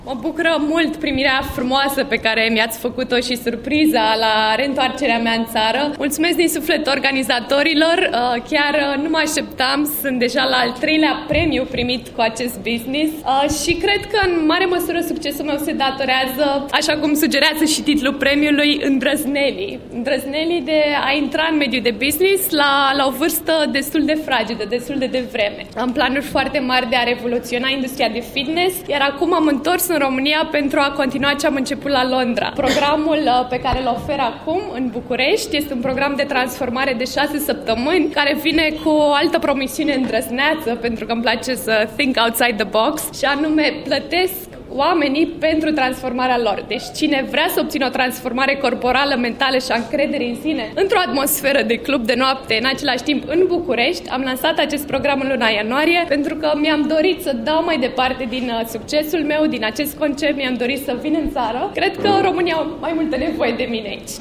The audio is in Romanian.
Mă bucură mult primirea frumoasă pe care mi-ați făcut-o și surpriza la reîntoarcerea mea în țară. Mulțumesc din suflet organizatorilor, chiar nu mă așteptam, sunt deja la al 3-lea premiu primit cu acest business și cred că în mare măsură succesul meu se datorează, așa cum sugerează și titlul premiului, îndrăznelii de a intra în mediul de business la o vârstă destul de fragedă, destul de devreme. Am planuri foarte mari de a revoluționa industria de fitness, iar acum am întors în România pentru a continua ce am început la Londra. Programul pe care îl ofer acum în București este un program de transformare de 6 săptămâni care vine cu o altă promisiune îndrăzneață, pentru că îmi place să think outside the box, și anume plătesc oamenii pentru transformarea lor. Deci cine vrea să obțină o transformare corporală, mentală și a încrederii în sine într-o atmosferă de club de noapte, în același timp în București, am lansat acest program în luna ianuarie pentru că mi-am dorit să dau mai departe din succesul meu, din acest concept, mi-am dorit să vin în țară. Cred că România au mai multă nevoie de mine aici.